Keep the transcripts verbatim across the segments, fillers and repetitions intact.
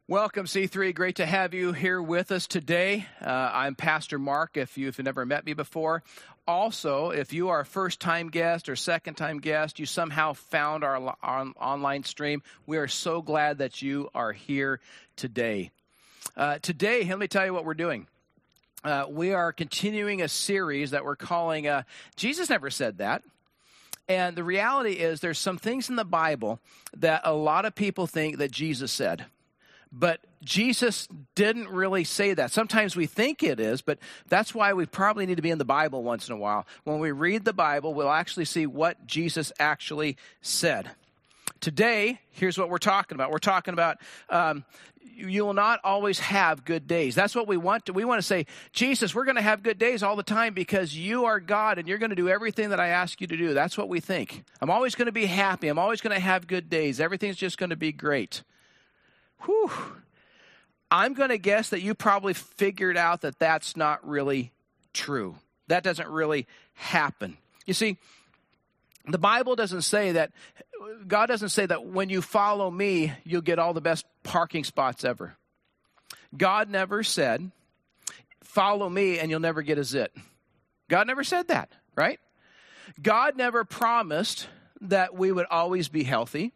Welcome, C three. Great to have you here with us today. Uh, I'm Pastor Mark, if you've never met me before. Also, if you are a first-time guest or second-time guest, you somehow found our on, online stream, we are so glad that you are here today. Uh, today, let me tell you what we're doing. Uh, we are continuing a series that we're calling uh, Jesus Never Said That. And the reality is there's some things in the Bible that a lot of people think that Jesus said. But Jesus didn't really say that. Sometimes we think it is, but that's why we probably need to be in the Bible once in a while. When we read the Bible, we'll actually see what Jesus actually said. Today, here's what we're talking about. We're talking about um, you will not always have good days. That's what we want to. We want to say, Jesus, we're going to have good days all the time because you are God and you're going to do everything that I ask you to do. That's what we think. I'm always going to be happy. I'm always going to have good days. Everything's just going to be great. Whew. I'm going to guess that you probably figured out that that's not really true. That doesn't really happen. You see, the Bible doesn't say that, God doesn't say that when you follow me, you'll get all the best parking spots ever. God never said, follow me and you'll never get a zit. God never said that, right? God never promised that we would always be healthy.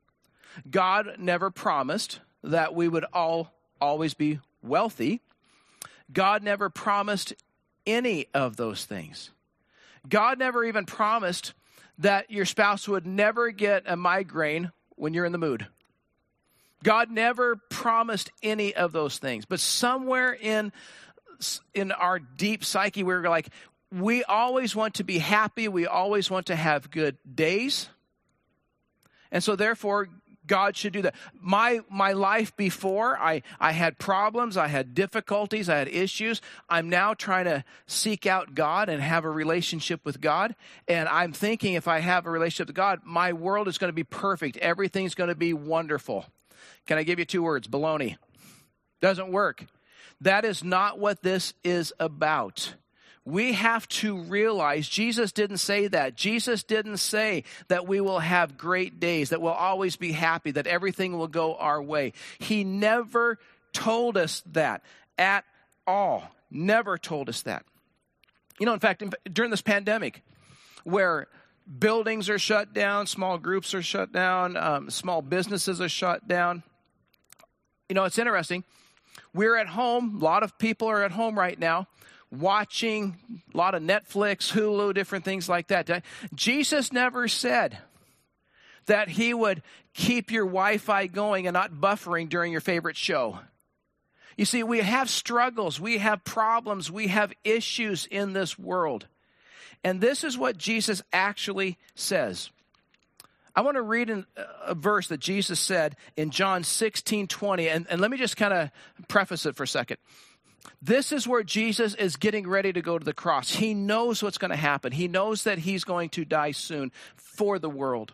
God never promised that we would all always be wealthy. God never promised any of those things. God never even promised that your spouse would never get a migraine when you're in the mood. God never promised any of those things. But somewhere in, in our deep psyche, we're like, we always want to be happy. We always want to have good days. And so therefore, God should do that. My my life before, I, I had problems, I had difficulties, I had issues. I'm now trying to seek out God and have a relationship with God. And I'm thinking if I have a relationship with God, my world is going to be perfect. Everything's going to be wonderful. Can I give you two words? Baloney. Doesn't work. That is not what this is about. We have to realize Jesus didn't say that. Jesus didn't say that we will have great days, that we'll always be happy, that everything will go our way. He never told us that at all. Never told us that. You know, in fact, during this pandemic, where buildings are shut down, small groups are shut down, um, small businesses are shut down, you know, it's interesting. We're at home. A lot of people are at home right now, watching a lot of Netflix, Hulu, different things like that. Jesus never said that he would keep your Wi-Fi going and not buffering during your favorite show. You see, we have struggles, we have problems, we have issues in this world. And this is what Jesus actually says. I want to read in a verse that Jesus said in John sixteen twenty, and, and let me just kind of preface it for a second. This is where Jesus is getting ready to go to the cross. He knows what's going to happen. He knows that he's going to die soon for the world.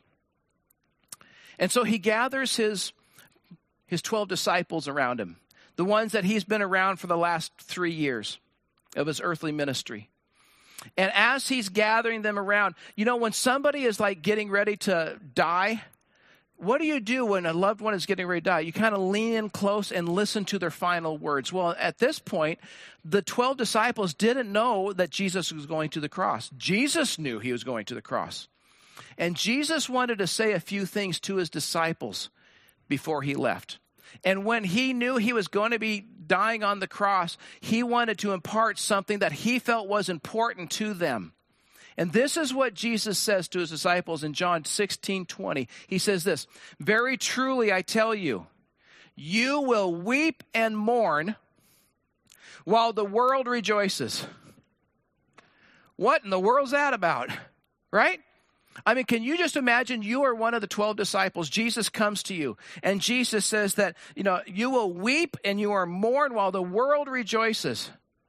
And so he gathers his, his twelve disciples around him, the ones that he's been around for the last three years of his earthly ministry. And as he's gathering them around, you know, when somebody is like getting ready to die, what do you do when a loved one is getting ready to die? You kind of lean in close and listen to their final words. Well, at this point, the twelve disciples didn't know that Jesus was going to the cross. Jesus knew he was going to the cross. And Jesus wanted to say a few things to his disciples before he left. And when he knew he was going to be dying on the cross, he wanted to impart something that he felt was important to them. And this is what Jesus says to his disciples in John sixteen twenty. He says this, "Very truly I tell you, you will weep and mourn while the world rejoices." What in the world's that about? Right? I mean, can you just imagine you are one of the twelve disciples. Jesus comes to you, and Jesus says that, you know, you will weep and you are mourn while the world rejoices.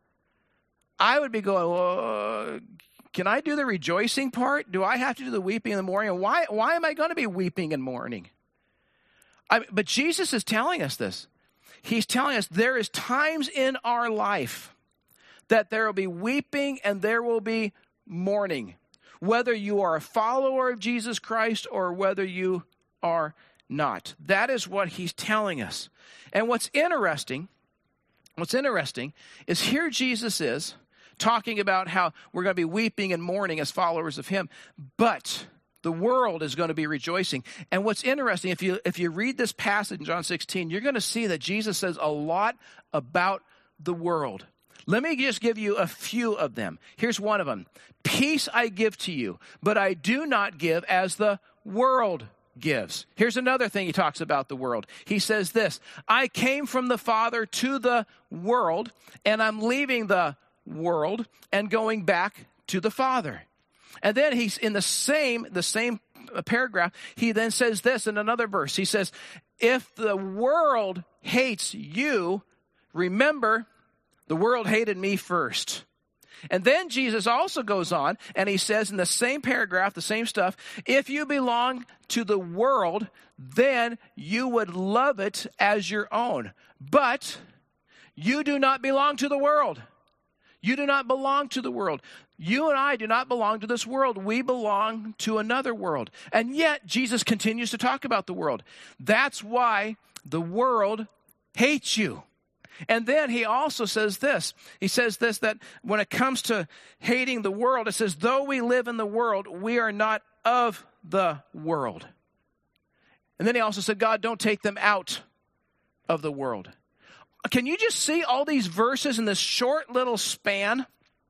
I would be going, well, can I do the rejoicing part? Do I have to do the weeping and the mourning? And why, why am I going to be weeping and mourning? I, but Jesus is telling us this. He's telling us there is times in our life that there will be weeping and there will be mourning. Whether you are a follower of Jesus Christ or whether you are not. That is what he's telling us. And what's interesting, what's interesting is here Jesus is talking about how we're going to be weeping and mourning as followers of him, but the world is going to be rejoicing. And what's interesting, if you if you read this passage in John sixteen, you're going to see that Jesus says a lot about the world. Let me just give you a few of them. Here's one of them. Peace I give to you, but I do not give as the world gives. Here's another thing he talks about the world. He says this, I came from the Father to the world, and I'm leaving the world and going back to the Father. And then he's in the same, the same paragraph, he then says this in another verse. He says, if the world hates you, remember the world hated me first. And then Jesus also goes on and he says in the same paragraph, the same stuff, if you belong to the world, then you would love it as your own. But you do not belong to the world. You do not belong to the world. You and I do not belong to this world. We belong to another world. And yet Jesus continues to talk about the world. That's why the world hates you. And then he also says this. He says this, that when it comes to hating the world, it says, though we live in the world, we are not of the world. And then he also said, God, don't take them out of the world. Can you just see all these verses in this short little span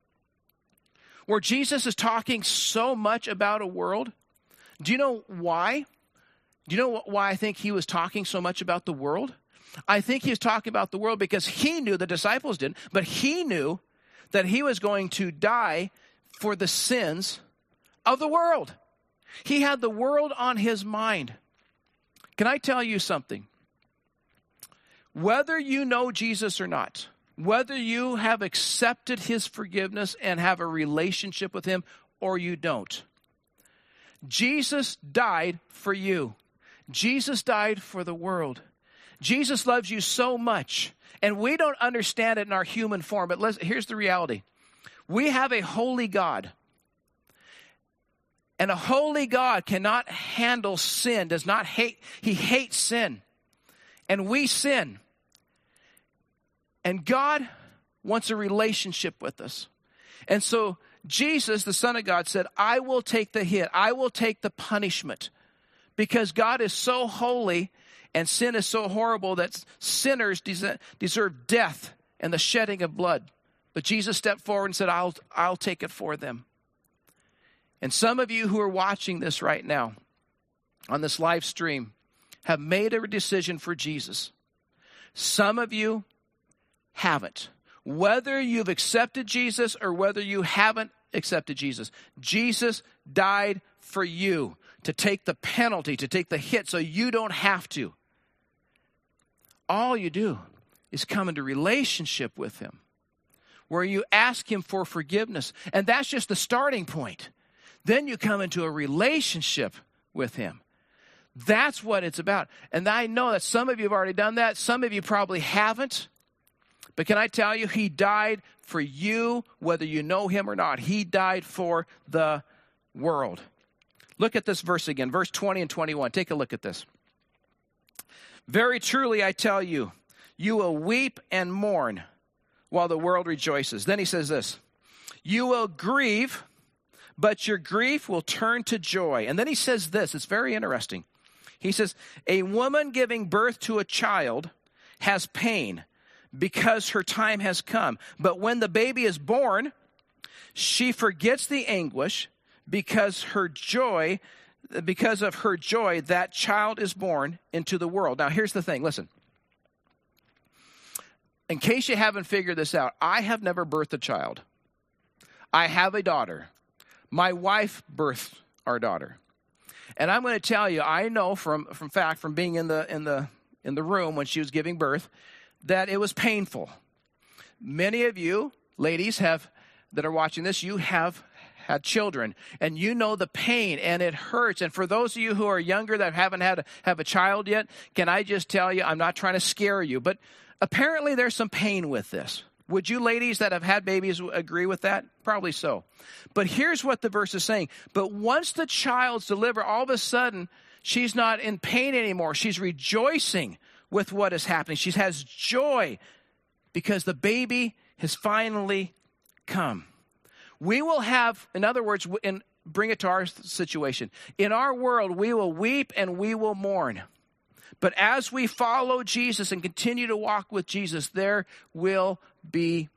where Jesus is talking so much about a world? Do you know why? Do you know why I think he was talking so much about the world? I think he was talking about the world because he knew, the disciples didn't, but he knew that he was going to die for the sins of the world. He had the world on his mind. Can I tell you something? Whether you know Jesus or not, whether you have accepted his forgiveness and have a relationship with him or you don't, Jesus died for you. Jesus died for the world. Jesus loves you so much, and we don't understand it in our human form, but let's, here's the reality. We have a holy God, and a holy God cannot handle sin, does not hate, he hates sin, and we sin. And God wants a relationship with us. And so Jesus, the Son of God, said, I will take the hit, I will take the punishment, because God is so holy and sin is so horrible that sinners deserve death and the shedding of blood. But Jesus stepped forward and said, I'll, I'll take it for them. And some of you who are watching this right now on this live stream have made a decision for Jesus. Some of you haven't. Whether you've accepted Jesus or whether you haven't accepted Jesus, Jesus died for you to take the penalty, to take the hit so you don't have to. All you do is come into relationship with him, where you ask him for forgiveness. And that's just the starting point. Then you come into a relationship with him. That's what it's about. And I know that some of you have already done that. Some of you probably haven't. But can I tell you, he died for you, whether you know him or not. He died for the world. Look at this verse again, verse twenty and twenty-one. Take a look at this. Very truly, I tell you, you will weep and mourn while the world rejoices. Then he says this, you will grieve, but your grief will turn to joy. And then he says this, it's very interesting. He says, a woman giving birth to a child has pain because her time has come. But when the baby is born, she forgets the anguish because her joy Because of her joy, that child is born into the world. Now, here's the thing. Listen. In case you haven't figured this out, I have never birthed a child. I have a daughter. My wife birthed our daughter. And I'm going to tell you, I know from, from fact, from being in the, in the, in the room when she was giving birth, that it was painful. Many of you, ladies, have that are watching this, you have had children, and you know the pain, and it hurts. And for those of you who are younger that haven't had a, have a child yet, can I just tell you, I'm not trying to scare you, but apparently there's some pain with this. Would you ladies that have had babies agree with that? Probably so. But here's what the verse is saying. But once the child's delivered, all of a sudden, She's not in pain anymore. She's rejoicing with what is happening. She has joy because the baby has finally come. We will have, in other words, in, bring it to our situation. In our world, we will weep and we will mourn. But as we follow Jesus and continue to walk with Jesus, there will be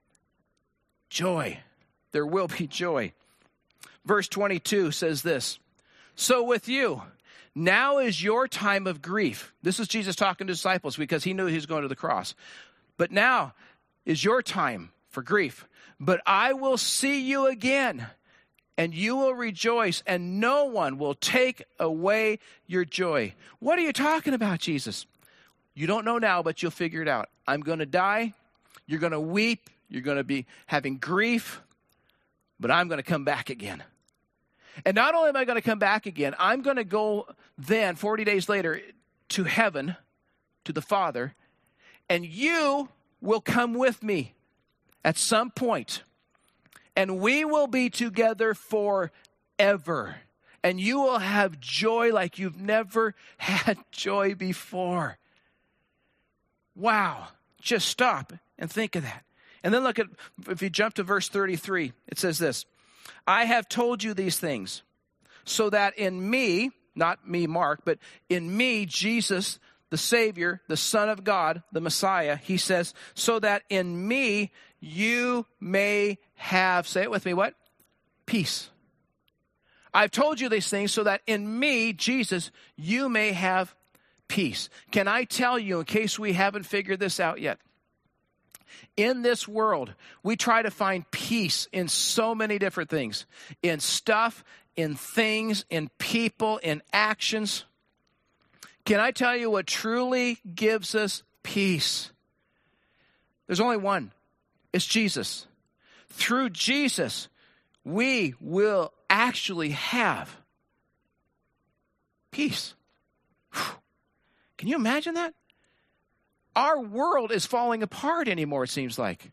joy. There will be joy. Verse twenty-two says this, so with you, now is your time of grief. This is Jesus talking to disciples because he knew he was going to the cross. But now is your time for grief. But I will see you again, and you will rejoice, and no one will take away your joy. What are you talking about, Jesus? You don't know now, but you'll figure it out. I'm going to die. You're going to weep. You're going to be having grief, but I'm going to come back again. And not only am I going to come back again, I'm going to go then, forty days later, to heaven, to the Father, and you will come with me at some point, and we will be together forever. And you will have joy like you've never had joy before. Wow. Just stop and think of that. And then look at, if you jump to verse thirty-three, it says this, I have told you these things so that in me, not me, Mark, but in me, Jesus, the Savior, the Son of God, the Messiah, he says, so that in me you may have, say it with me, what? Peace. I've told you these things so that in me, Jesus, you may have peace. Can I tell you, in case we haven't figured this out yet, in this world, we try to find peace in so many different things, in stuff, in things, in people, in actions. Can I tell you what truly gives us peace? There's only one. It's Jesus. Through Jesus, we will actually have peace. Whew. Can you imagine that? Our world is falling apart anymore, it seems like.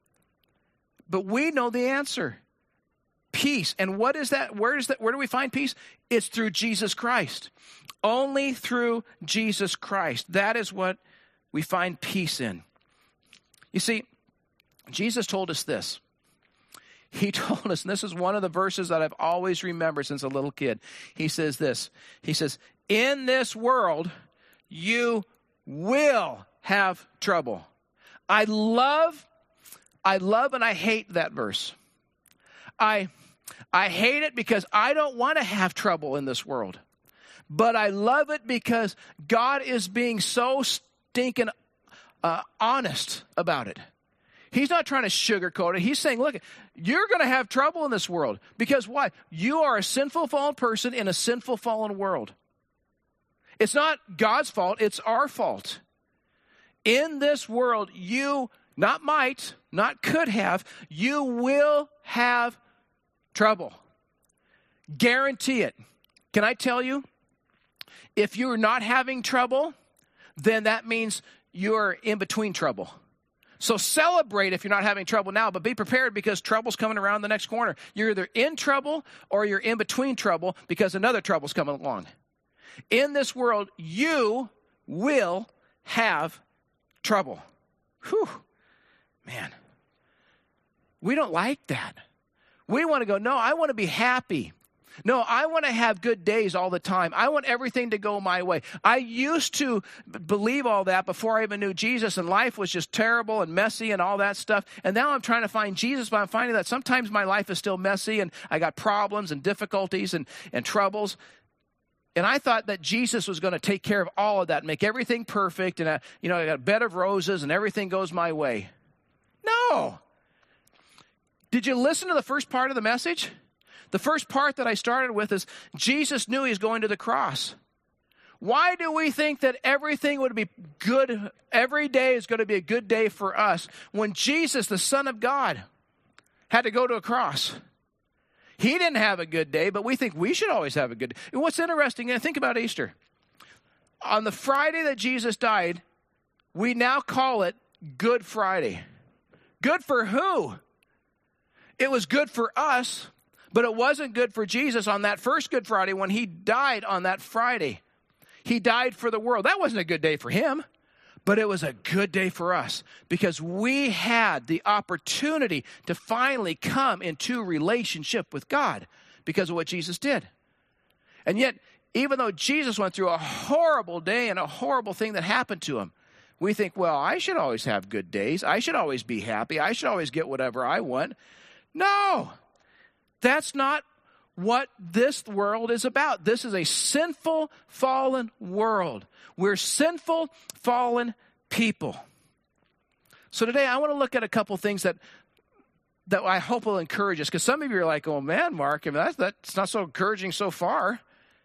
But we know the answer. Peace. And what is that? Where is that? Where do we find peace? It's through Jesus Christ. Only through Jesus Christ. That is what we find peace in. You see, Jesus told us this. He told us, and this is one of the verses that I've always remembered since a little kid. He says this. He says, in this world, you will have trouble. I love, I love and I hate that verse. I, I hate it because I don't want to have trouble in this world. But I love it because God is being so stinking uh, honest about it. He's not trying to sugarcoat it. He's saying, look, you're going to have trouble in this world. Because why? You are a sinful, fallen person in a sinful, fallen world. It's not God's fault. It's our fault. In this world, you not might, not could have, you will have trouble. Guarantee it. Can I tell you? If you're not having trouble, then that means you're in between trouble. So celebrate if you're not having trouble now, but be prepared because trouble's coming around the next corner. You're either in trouble or you're in between trouble because another trouble's coming along. In this world, you will have trouble. Whew. Man, we don't like that. We want to go, no, I want to be happy. No, I want to have good days all the time. I want everything to go my way. I used to b- believe all that before I even knew Jesus, and life was just terrible and messy and all that stuff. And now I'm trying to find Jesus, but I'm finding that sometimes my life is still messy, and I got problems and difficulties and, and troubles. And I thought that Jesus was going to take care of all of that, make everything perfect, and I, you know, I got a bed of roses and everything goes my way. No. Did you listen to the first part of the message? The first part that I started with is Jesus knew he was going to the cross. Why do we think that everything would be good, every day is going to be a good day for us when Jesus, the Son of God, had to go to a cross? He didn't have a good day, but we think we should always have a good day. And what's interesting, and think about Easter. On the Friday that Jesus died, we now call it Good Friday. Good for who? It was good for us, But it wasn't good for Jesus on that first Good Friday when he died on that Friday. He died for the world. That wasn't a good day for him, but it was a good day for us because we had the opportunity to finally come into relationship with God because of what Jesus did. And yet, even though Jesus went through a horrible day and a horrible thing that happened to him, we think, well, I should always have good days. I should always be happy. I should always get whatever I want. No, that's not what this world is about. This is a sinful, fallen world. We're sinful, fallen people. So today I want to look at a couple things that that I hope will encourage us. Because some of you are like, oh man, Mark, I mean, that's, that's not so encouraging so far.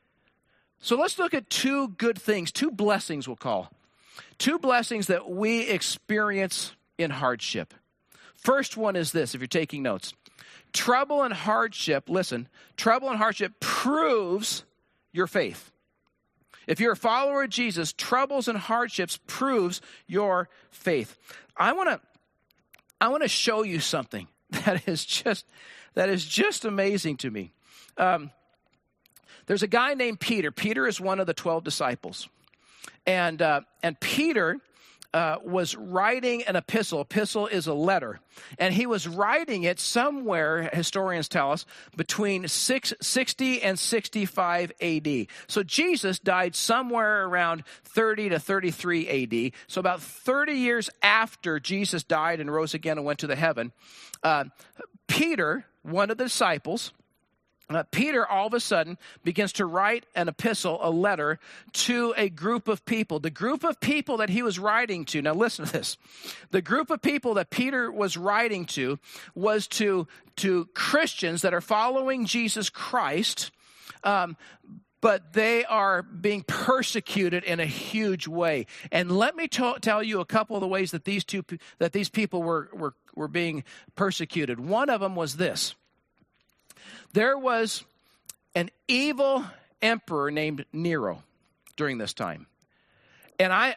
So let's look at two good things, two blessings we'll call. Two blessings that we experience in hardship. First one is this, if you're taking notes. Trouble and hardship, listen, trouble and hardship proves your faith. If you're a follower of Jesus, troubles and hardships proves your faith. I want to I want to show you something that is just that is just amazing to me. Um, there's a guy named Peter. Peter is one of the twelve disciples. And uh, and Peter uh, was writing an epistle. Epistle is a letter. And he was writing it somewhere, historians tell us, between six, sixty and sixty-five A D. So Jesus died somewhere around thirty to thirty-three A D. So about thirty years after Jesus died and rose again and went to the heaven, uh, Peter, one of the disciples, Uh, Peter all of a sudden begins to write an epistle, a letter, to a group of people. The group of people that he was writing to, now listen to this. The group of people that Peter was writing to was to, to Christians that are following Jesus Christ, um, but they are being persecuted in a huge way. And let me t- tell you a couple of the ways that these two that these people were, were, were being persecuted. One of them was this. There was an evil emperor named Nero during this time. And I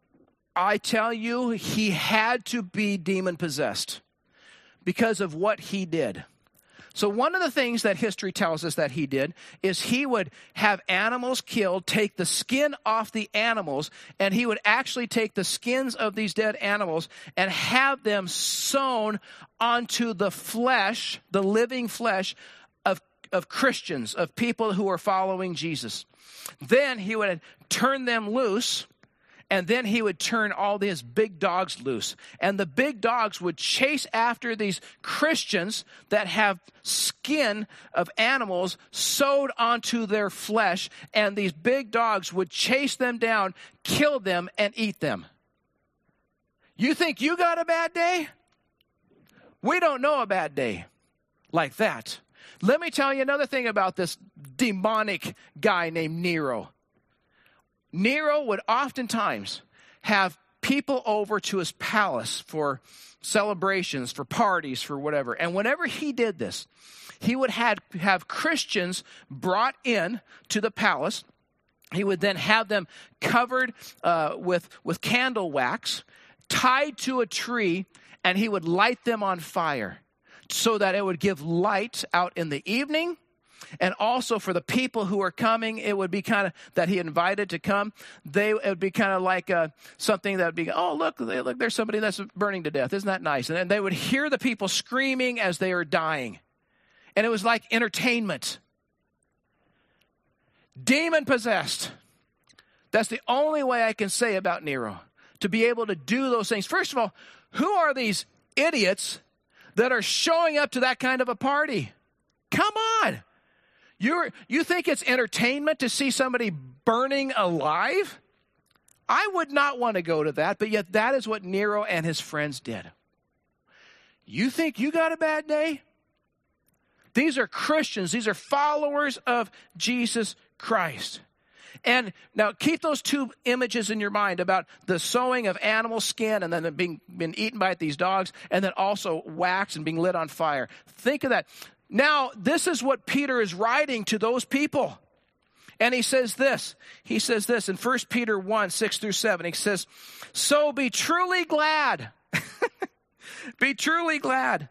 I tell you, he had to be demon-possessed because of what he did. So one of the things that history tells us that he did is he would have animals killed, take the skin off the animals, and he would actually take the skins of these dead animals and have them sewn onto the flesh, the living flesh, Of, of Christians, of people who are following Jesus. Then he would turn them loose, and then he would turn all these big dogs loose. And the big dogs would chase after these Christians that have skin of animals sewed onto their flesh, and these big dogs would chase them down, kill them, and eat them. You think you got a bad day? We don't know a bad day like that. Let me tell you another thing about this demonic guy named Nero. Nero would oftentimes have people over to his palace for celebrations, for parties, for whatever. And whenever he did this, he would have, have Christians brought in to the palace. He would then have them covered uh, with, with candle wax, tied to a tree, and he would light them on fire, so that it would give light out in the evening. And also for the people who are coming, it would be kind of, that he invited to come, they it would be kind of like uh, something that would be, oh, look, look, there's somebody that's burning to death. Isn't that nice? And then they would hear the people screaming as they are dying. And it was like entertainment. Demon-possessed. That's the only way I can say about Nero, to be able to do those things. First of all, who are these idiots that are showing up to that kind of a party? Come on. You're, you think it's entertainment to see somebody burning alive? I would not want to go to that, but yet that is what Nero and his friends did. You think you got a bad day? These are Christians. These are followers of Jesus Christ. And now keep those two images in your mind about the sewing of animal skin and then being been eaten by these dogs, and then also wax and being lit on fire. Think of that. Now, this is what Peter is writing to those people. And he says this. He says this in First Peter one, six through seven. He says, so be truly glad. Be truly glad.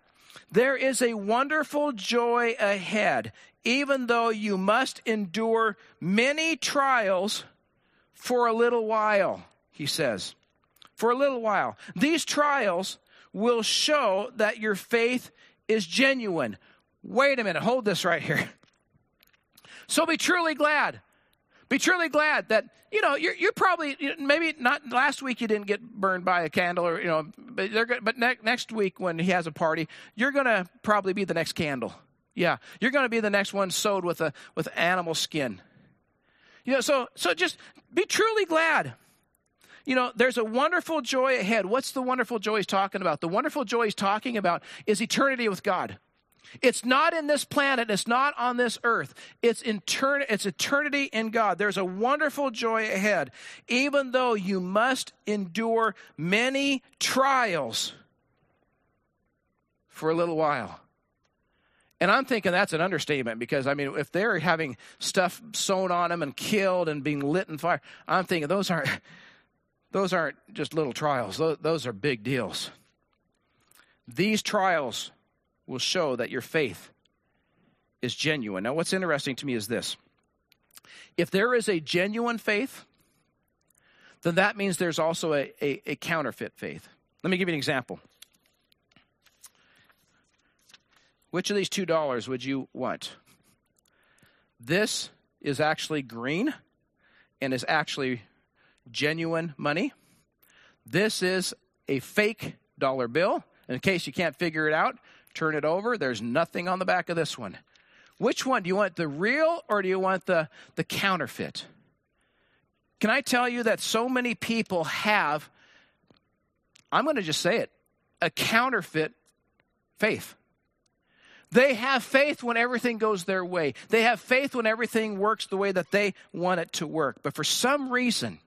There is a wonderful joy ahead, even though you must endure many trials for a little while, he says. For a little while. These trials will show that your faith is genuine. Wait a minute, hold this right here. So be truly glad. Be truly glad that, you know, you're, you're probably, maybe not last week you didn't get burned by a candle or, you know, but, they're, but ne- next week when he has a party, you're going to probably be the next candle. Yeah, you're going to be the next one sewed with a with animal skin. You know, so so just be truly glad. You know, there's a wonderful joy ahead. What's the wonderful joy he's talking about? The wonderful joy he's talking about is eternity with God. It's not in this planet. It's not on this earth. It's, intern- it's eternity in God. There's a wonderful joy ahead, even though you must endure many trials for a little while. And I'm thinking that's an understatement because, I mean, if they're having stuff sewn on them and killed and being lit in fire, I'm thinking those aren't... Those aren't just little trials. Those are big deals. These trials will show that your faith is genuine. Now, what's interesting to me is this. If there is a genuine faith, then that means there's also a, a, a counterfeit faith. Let me give you an example. Which of these two dollars would you want? This is actually green and is actually genuine money. This is a fake dollar bill. In case you can't figure it out, turn it over. There's nothing on the back of this one. Which one? Do you want the real or do you want the, the counterfeit? Can I tell you that so many people have, I'm going to just say it, a counterfeit faith. They have faith when everything goes their way. They have faith when everything works the way that they want it to work. But for some reason,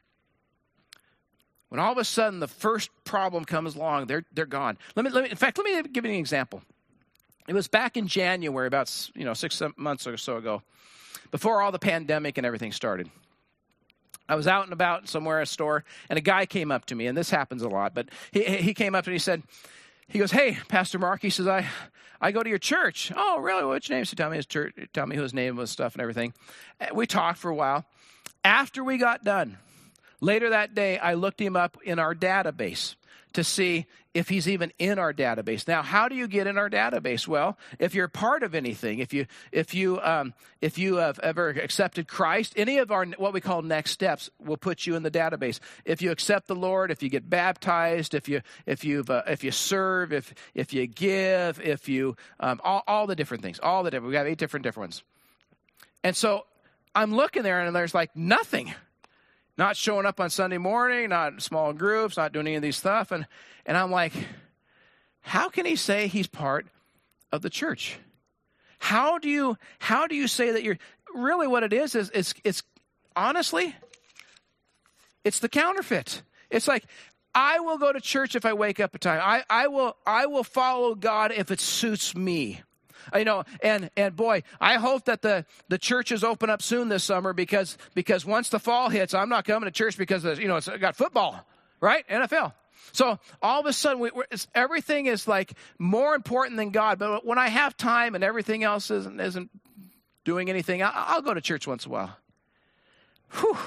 when all of a sudden the first problem comes along, they're they're gone. Let me let me. In fact, let me give you an example. It was back in January, about you know six months or so ago, before all the pandemic and everything started. I was out and about somewhere at a store, and a guy came up to me, and this happens a lot. But he he came up and he said, he goes, "Hey, Pastor Mark," he says, "I I go to your church." "Oh, really? Which name?" So tell me his church. Tell me who his name was, stuff and everything. We talked for a while. After we got done. Later that day, I looked him up in our database to see if he's even in our database. Now, how do you get in our database? Well, if you're part of anything, if you if you um, if you have ever accepted Christ, any of our what we call next steps will put you in the database. If you accept the Lord, if you get baptized, if you if you uh, if you serve, if if you give, if you um, all all the different things, all the different. We have eight different different ones. And so I'm looking there, and there's like nothing. Not showing up on Sunday morning, not in small groups, not doing any of these stuff. And, and I'm like, how can he say he's part of the church? How do you, how do you say that you're, really what it is, is it's, it's honestly, it's the counterfeit. It's like, I will go to church if I wake up at time. I, I will, I will follow God if it suits me. You know, and, and boy, I hope that the, the churches open up soon this summer because because once the fall hits, I'm not coming to church because, of, you know, it's got football, right? N F L. So all of a sudden, we, we're, it's, everything is like more important than God. But when I have time and everything else isn't, isn't doing anything, I, I'll go to church once in a while. Whew.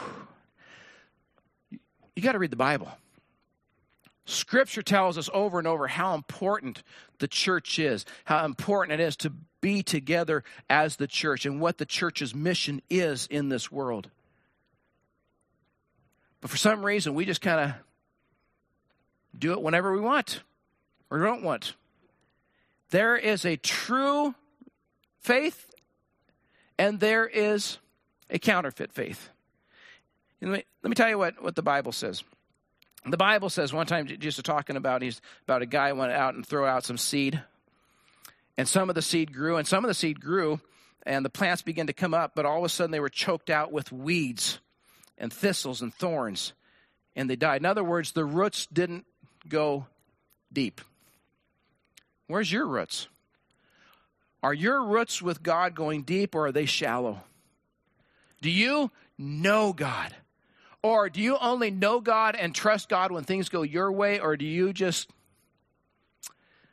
You got to read the Bible. Scripture tells us over and over how important the church is, how important it is to be together as the church and what the church's mission is in this world. But for some reason, we just kind of do it whenever we want or don't want. There is a true faith and there is a counterfeit faith. Let me, let me tell you what, what the Bible says. The Bible says one time, just talking about, he's about a guy went out and threw out some seed. And some of the seed grew, and some of the seed grew, and the plants began to come up, but all of a sudden they were choked out with weeds and thistles and thorns, and they died. In other words, the roots didn't go deep. Where's your roots? Are your roots with God going deep, or are they shallow? Do you know God? Or do you only know God and trust God when things go your way, or do you just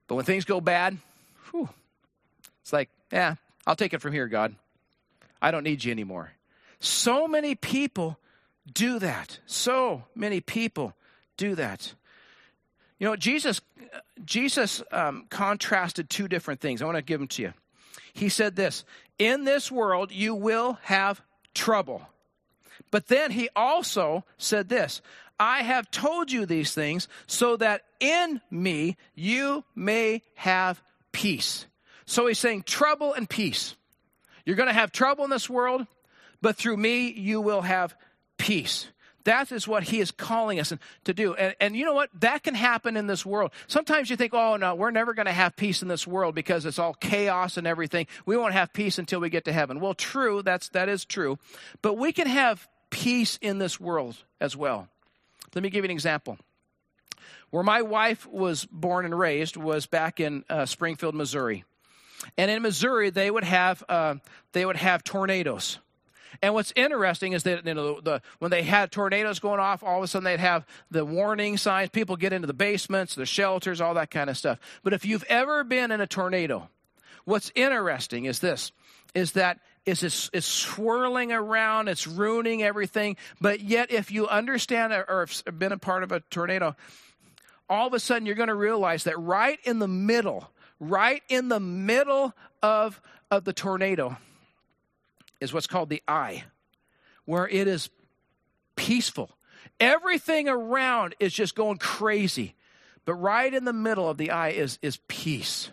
But when things go bad, whew, it's like, yeah, I'll take it from here, God. I don't need you anymore. So many people do that. So many people do that. You know, Jesus, Jesus um, contrasted two different things. I want to give them to you. He said this, in this world you will have trouble. But then he also said this, I have told you these things so that in me you may have peace. So he's saying trouble and peace. You're going to have trouble in this world, but through me you will have peace. That is what he is calling us to do. And, and you know what? That can happen in this world. Sometimes you think, oh, no, we're never going to have peace in this world because it's all chaos and everything. We won't have peace until we get to heaven. Well, true, that's, that is true. But we can have peace in this world as well. Let me give you an example. Where my wife was born and raised was back in uh, Springfield, Missouri. And in Missouri, they would have uh, they would have tornadoes. And what's interesting is that, you know, the, when they had tornadoes going off, all of a sudden they'd have the warning signs. People get into the basements, the shelters, all that kind of stuff. But if you've ever been in a tornado, what's interesting is this, is that is it's, it's swirling around, it's ruining everything. But yet if you understand or have been a part of a tornado, all of a sudden you're going to realize that right in the middle, right in the middle of, of the tornado, is what's called the eye, where it is peaceful. Everything around is just going crazy. But right in the middle of the eye is, is peace.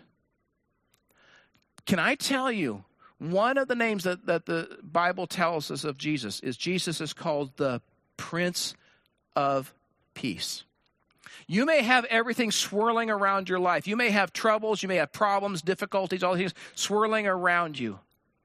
Can I tell you, one of the names that, that the Bible tells us of Jesus is Jesus is called the Prince of Peace. You may have everything swirling around your life. You may have troubles, you may have problems, difficulties, all these swirling around you.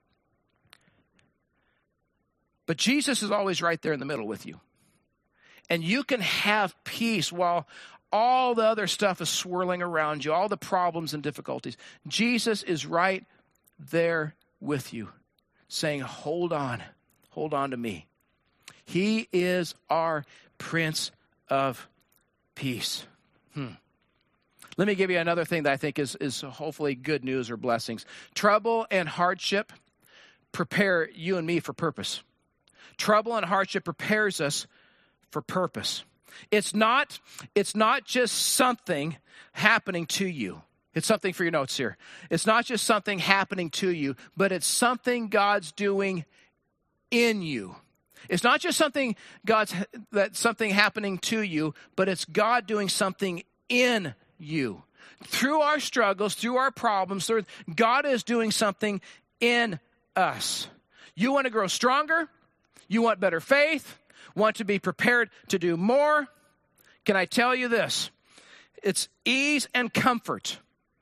But Jesus is always right there in the middle with you. And you can have peace while all the other stuff is swirling around you, all the problems and difficulties. Jesus is right there with you, saying, hold on, hold on to me. He is our Prince of Peace. Hmm. Let me give you another thing that I think is, is hopefully good news or blessings. Trouble and hardship prepare you and me for purpose. Trouble and hardship prepares us for purpose. It's not, it's not just something happening to you. It's something for your notes here. It's not just something happening to you, but it's something God's doing in you. It's not just something God's that something happening to you, but it's God doing something in you. Through our struggles, through our problems, God is doing something in us. You want to grow stronger? You want better faith? Want to be prepared to do more? Can I tell you this? It's ease and comfort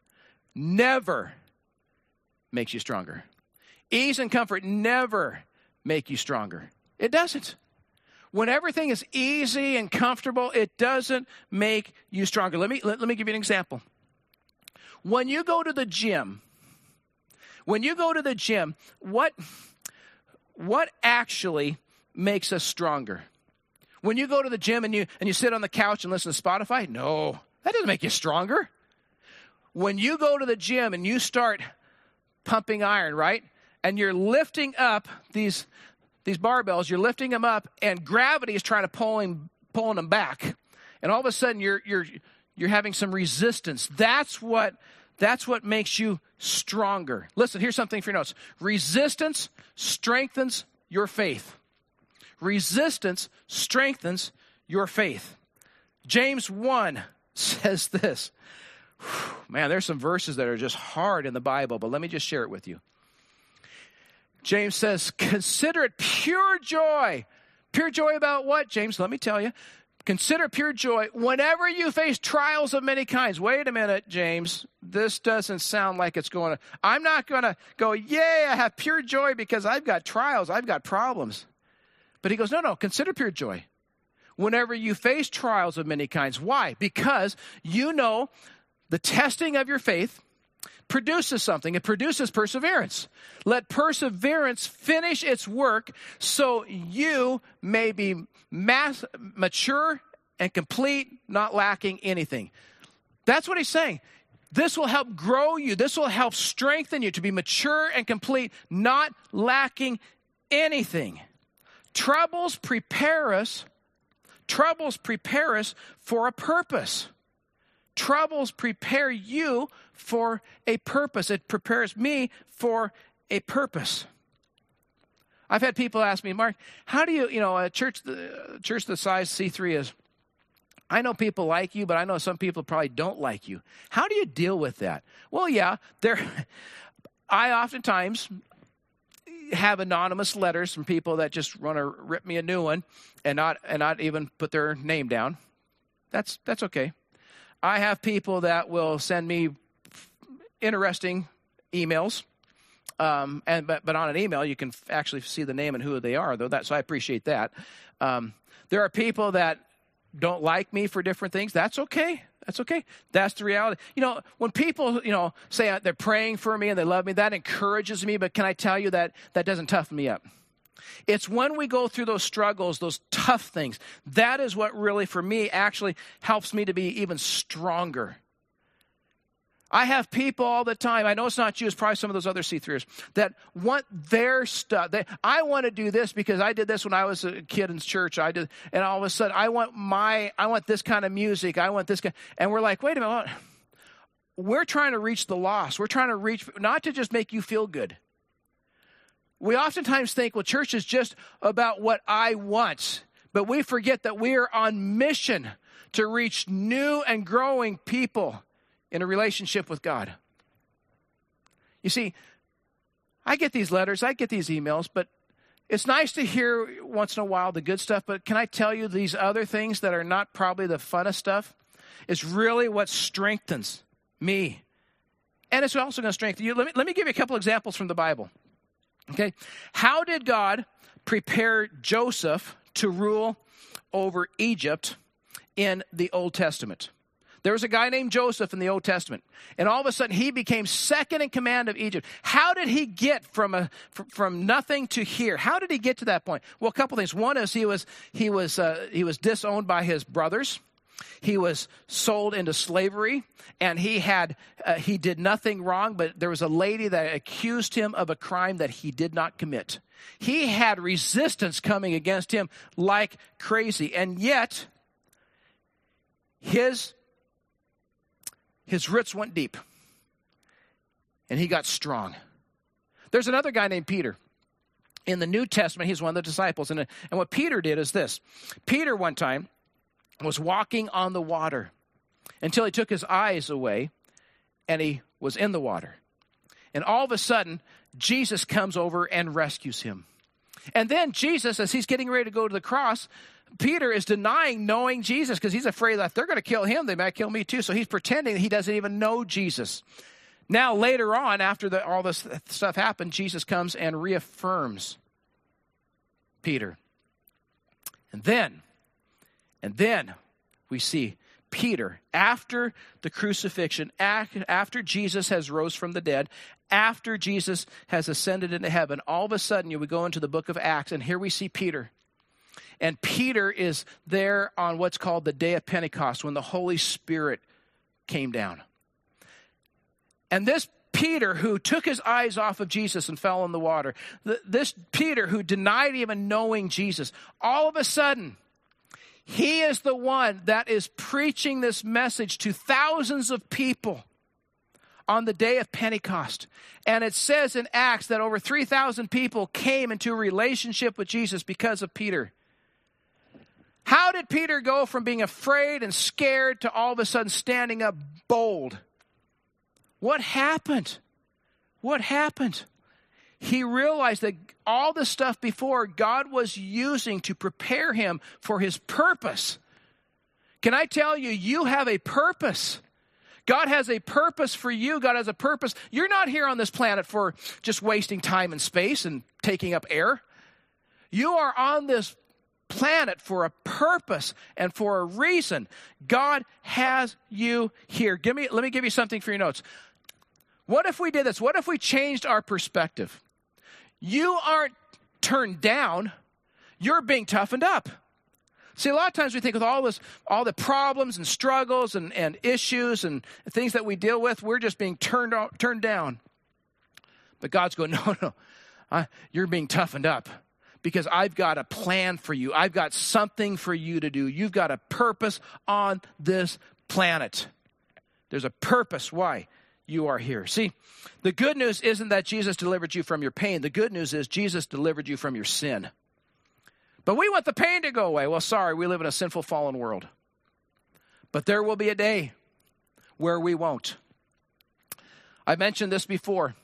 never makes you stronger. Ease and comfort never make you stronger. It doesn't. When everything is easy and comfortable, it doesn't make you stronger. Let me, let, let me give you an example. When you go to the gym, when you go to the gym, what... What actually makes us stronger? When you go to the gym and you and you sit on the couch and listen to Spotify? No, that doesn't make you stronger. When you go to the gym and you start pumping iron, right? And you're lifting up these, these barbells, you're lifting them up, and gravity is trying to pull him, pulling them back. And all of a sudden you're you're you're having some resistance. That's what That's what makes you stronger. Listen, here's something for your notes. Resistance strengthens your faith. Resistance strengthens your faith. James one says this. Man, there's some verses that are just hard in the Bible, but let me just share it with you. James says, consider it pure joy. Pure joy about what, James? Let me tell you. Consider pure joy whenever you face trials of many kinds. Wait a minute, James. This doesn't sound like it's going to... I'm not going to go, yay, I have pure joy because I've got trials, I've got problems. But he goes, no, no, consider pure joy whenever you face trials of many kinds. Why? Because you know the testing of your faith produces something. It produces perseverance. Let perseverance finish its work so you may be mass, mature and complete, not lacking anything. That's what he's saying. This will help grow you. This will help strengthen you to be mature and complete, not lacking anything. Troubles prepare us. Troubles prepare us for a purpose. Troubles prepare you for a purpose. It prepares me for a purpose. I've had people ask me, Mark, how do you, you know, a church, the church the size C three is, I know people like you, but I know some people probably don't like you. How do you deal with that? Well, yeah, there. I oftentimes have anonymous letters from people that just want to rip me a new one and not and not even put their name down. That's that's okay. I have people that will send me interesting emails, um, and but but on an email you can actually see the name and who they are, though. That so I appreciate that. Um, there are people that don't like me for different things. That's okay. That's okay. That's the reality. You know, when people, you know, say they're praying for me and they love me, that encourages me. But can I tell you that that doesn't toughen me up? It's when we go through those struggles, those tough things, that is what really, for me, actually helps me to be even stronger. I have people all the time, I know it's not you, it's probably some of those other C threeers, that want their stuff. They, I want to do this because I did this when I was a kid in church. I did, and all of a sudden, I want my, I want this kind of music. I want this kind, and we're like, wait a minute. We're trying to reach the lost. We're trying to reach, not to just make you feel good. We oftentimes think, well, church is just about what I want, but we forget that we are on mission to reach new and growing people in a relationship with God. You see, I get these letters, I get these emails, but it's nice to hear once in a while the good stuff, but can I tell you these other things that are not probably the funnest stuff is really what strengthens me. And it's also going to strengthen you. Let me, let me give you a couple examples from the Bible. Okay, how did God prepare Joseph to rule over Egypt in the Old Testament? There was a guy named Joseph in the Old Testament, and all of a sudden he became second in command of Egypt. How did he get from a from, from nothing to here? How did he get to that point? Well, a couple things. One is he was he was uh, he was disowned by his brothers. He was sold into slavery, and he had uh, he did nothing wrong, but there was a lady that accused him of a crime that he did not commit. He had resistance coming against him like crazy, and yet his his roots went deep, and he got strong. There's another guy named Peter. In the New Testament, he's one of the disciples, and, and what Peter did is this. Peter, one time, was walking on the water until he took his eyes away and he was in the water. And all of a sudden, Jesus comes over and rescues him. And then Jesus, as he's getting ready to go to the cross, Peter is denying knowing Jesus because he's afraid that if they're going to kill him, they might kill me too. So he's pretending he doesn't even know Jesus. Now, later on, after the, all this stuff happened, Jesus comes and reaffirms Peter. And then, And then we see Peter, after the crucifixion, after Jesus has rose from the dead, after Jesus has ascended into heaven, all of a sudden you would go into the book of Acts, and here we see Peter. And Peter is there on what's called the day of Pentecost, when the Holy Spirit came down. And this Peter, who took his eyes off of Jesus and fell in the water, this Peter who denied even knowing Jesus, all of a sudden, he is the one that is preaching this message to thousands of people on the day of Pentecost. And it says in Acts that over three thousand people came into a relationship with Jesus because of Peter. How did Peter go from being afraid and scared to all of a sudden standing up bold? What happened? What happened? He realized that all the stuff before God was using to prepare him for his purpose. Can I tell you, you have a purpose. God has a purpose for you. God has a purpose. You're not here on this planet for just wasting time and space and taking up air. You are on this planet for a purpose and for a reason. God has you here. Give me, let me give you something for your notes. What if we did this? What if we changed our perspective? You aren't turned down. You're being toughened up. See, a lot of times we think with all this, all the problems and struggles and, and issues and things that we deal with, we're just being turned out, turned down. But God's going, no, no, I, you're being toughened up because I've got a plan for you. I've got something for you to do. You've got a purpose on this planet. There's a purpose why you are here. See, the good news isn't that Jesus delivered you from your pain. The good news is Jesus delivered you from your sin. But we want the pain to go away. Well, sorry, we live in a sinful, fallen world. But there will be a day where we won't. I mentioned this before.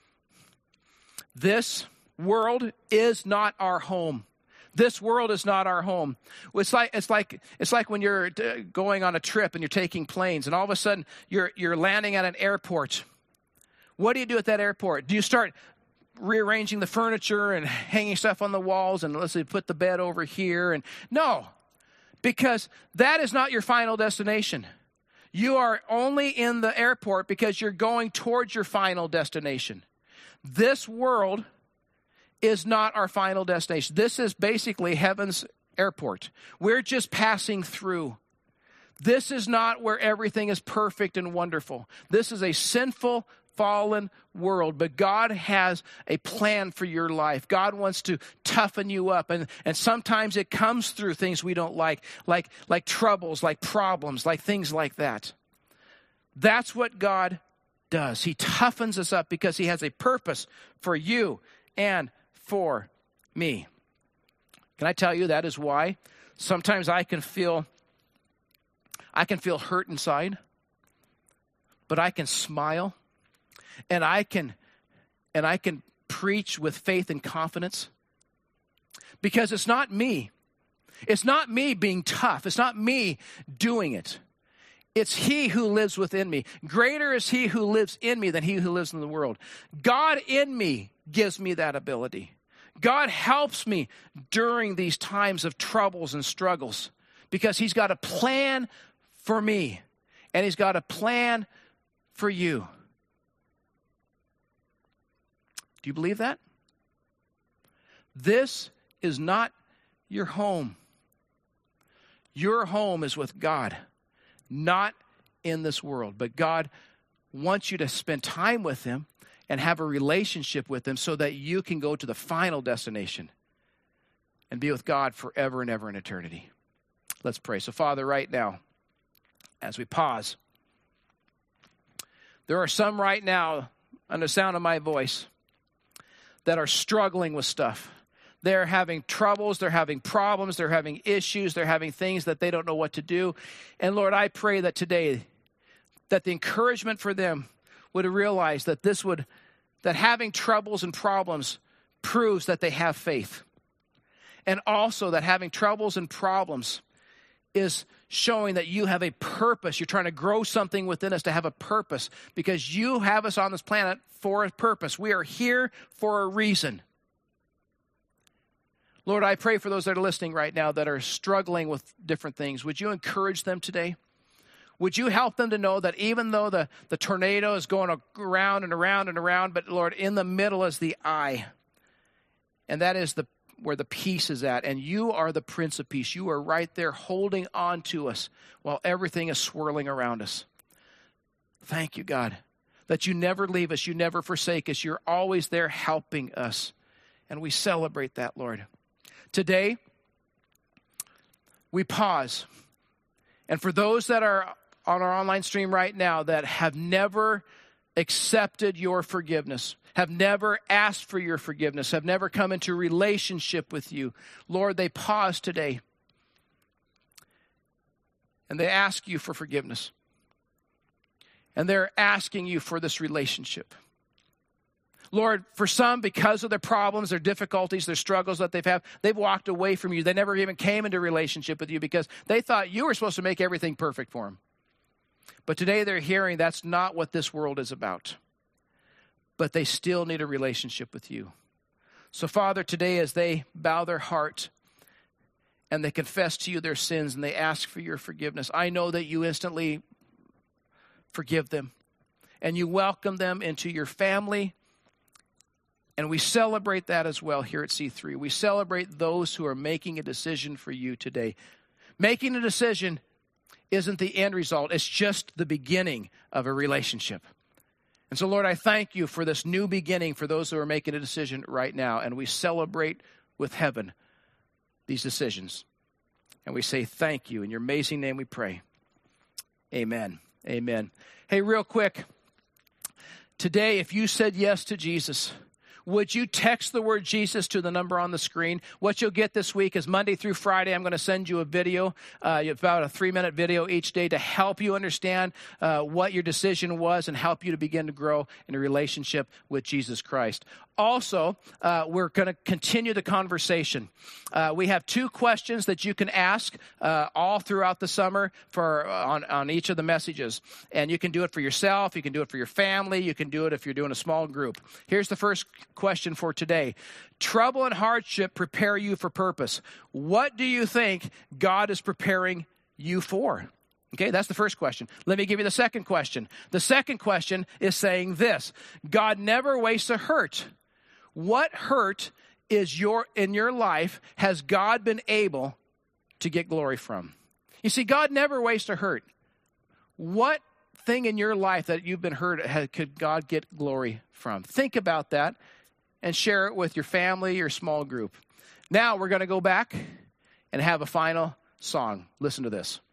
This world is not our home. This world is not our home. It's like it's like it's like when you're going on a trip and you're taking planes, and all of a sudden you're you're landing at an airport. What do you do at that airport? Do you start rearranging the furniture and hanging stuff on the walls and let's say put the bed over here? And no, because that is not your final destination. You are only in the airport because you're going towards your final destination. This world is not our final destination. This is basically heaven's airport. We're just passing through. This is not where everything is perfect and wonderful. This is a sinful, fallen world, but God has a plan for your life. God wants to toughen you up, and, and sometimes it comes through things we don't like, like, like troubles, like problems, like things like that. That's what God does. He toughens us up because he has a purpose for you and for me. Can I tell you that is why sometimes I can feel I can feel hurt inside, but I can smile and I can and I can preach with faith and confidence because it's not me. It's not me being tough. It's not me doing it. It's he who lives within me. Greater is he who lives in me than he who lives in the world. God in me gives me that ability. God helps me during these times of troubles and struggles because he's got a plan for me and he's got a plan for you. Do you believe that? This is not your home. Your home is with God, not in this world. But God wants you to spend time with him and have a relationship with him so that you can go to the final destination and be with God forever and ever in eternity. Let's pray. So, Father, right now, as we pause, there are some right now, on the sound of my voice, that are struggling with stuff. They're having troubles, they're having problems, they're having issues, they're having things that they don't know what to do. And Lord, I pray that today, that the encouragement for them would realize that this would, that having troubles and problems proves that they have faith. And also that having troubles and problems is showing that you have a purpose. You're trying to grow something within us to have a purpose because you have us on this planet for a purpose. We are here for a reason. Lord, I pray for those that are listening right now that are struggling with different things. Would you encourage them today? Would you help them to know that even though the, the tornado is going around and around and around, but Lord, in the middle is the eye. And that is the where the peace is at. And you are the Prince of Peace. You are right there holding on to us while everything is swirling around us. Thank you, God, that you never leave us. You never forsake us. You're always there helping us. And we celebrate that, Lord. Today, we pause. And for those that are on our online stream right now that have never accepted your forgiveness, have never asked for your forgiveness, have never come into relationship with you, Lord, they pause today and they ask you for forgiveness. And they're asking you for this relationship. Lord, for some, because of their problems, their difficulties, their struggles that they've had, they've walked away from you. They never even came into relationship with you because they thought you were supposed to make everything perfect for them. But today they're hearing that's not what this world is about. But they still need a relationship with you. So, Father, today as they bow their heart and they confess to you their sins and they ask for your forgiveness, I know that you instantly forgive them and you welcome them into your family. And we celebrate that as well here at C three. We celebrate those who are making a decision for you today. Making a decision isn't the end result. It's just the beginning of a relationship. And so, Lord, I thank you for this new beginning for those who are making a decision right now. And we celebrate with heaven these decisions. And we say thank you. In your amazing name we pray. Amen. Amen. Hey, real quick. Today, if you said yes to Jesus, would you text the word Jesus to the number on the screen? What you'll get this week is Monday through Friday, I'm going to send you a video, uh, about a three-minute video each day to help you understand uh, what your decision was and help you to begin to grow in a relationship with Jesus Christ. Also, uh, we're going to continue the conversation. Uh, we have two questions that you can ask uh, all throughout the summer for uh, on, on each of the messages. And you can do it for yourself. You can do it for your family. You can do it if you're doing a small group. Here's the first question for today. Trouble and hardship prepare you for purpose. What do you think God is preparing you for? Okay, that's the first question. Let me give you the second question. The second question is saying this: God never wastes a hurt. What hurt is your in your life has God been able to get glory from? You see, God never wastes a hurt. What thing in your life that you've been hurt could God get glory from? Think about that and share it with your family, your small group. Now we're going to go back and have a final song. Listen to this.